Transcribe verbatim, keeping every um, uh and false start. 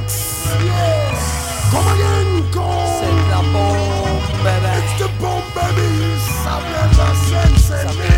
Max, yeah. Come again, come. C'est la bombe, baby. It's the bomb, baby. Samuel the Sensei.